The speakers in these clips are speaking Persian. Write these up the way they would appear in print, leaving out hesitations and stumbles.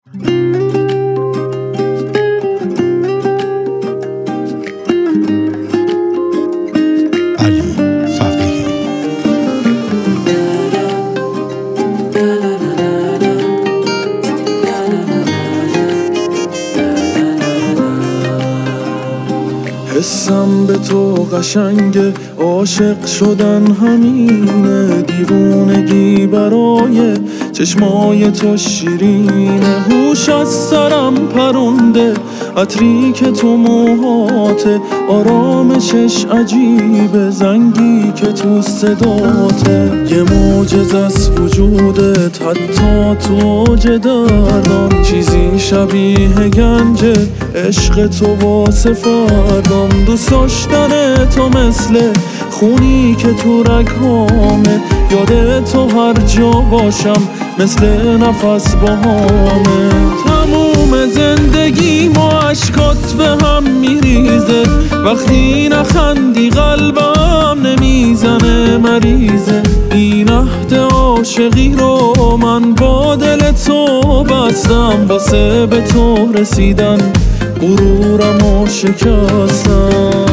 حسم به تو قشنگه، عاشق شدن همینه، دیوونگی برای چشمای تو شیرینه، هوش از سرم پرونده، عطری که تو موهاته، آرامشش عجیبه، زنگی که تو صداته، یه معجزه است وجودت حتی تو اوج دردم، چیزی شبیه گنجه عشق تو واسه فردم، دوست داشتن تو مثل خونی که تو رگهامه، یاد تو هر جا باشم مثل نفس باهامه، تموم زندگی ما عشقات به هم میریزه، وقتی نخندی قلبم نمیزنه مریضه، این عهد عاشقی رو من با دل تو بستم، واسه به تو رسیدن غرورمو شکستم.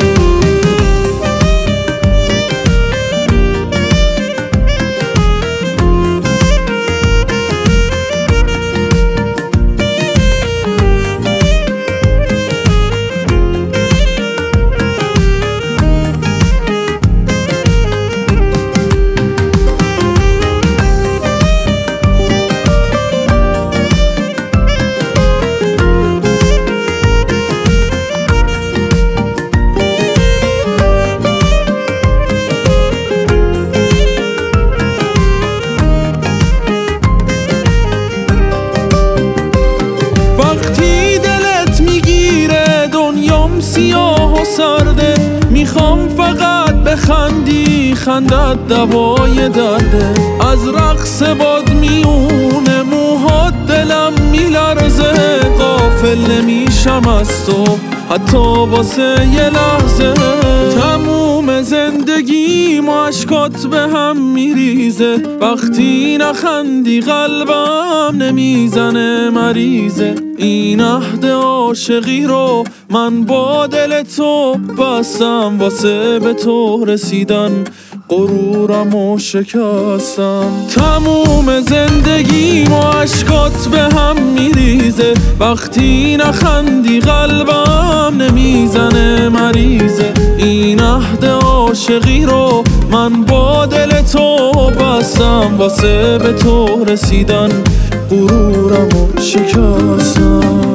سیاه و سرده، میخوام فقط بخندی، خندت دوای درده، از رقص باد میونه موهات دلم میلرزه، غافل نمیشم از تو حتی واسه یه لحظه، تموم زندگی ما عشقات به هم میریزه، وقتی نخندی قلبم نمیزنه مریضه، این عهد عاشقی رو من با دل تو بستم، واسه به تو رسیدن غرورمو شکستم، تموم زندگی ما عشقات به هم میریزه، وقتی نخندی قلبم نمیزنه مریضه، این عهد عاشقی رو من با دل تو بستم، واسه به تو رسیدن غرورمو شکستم.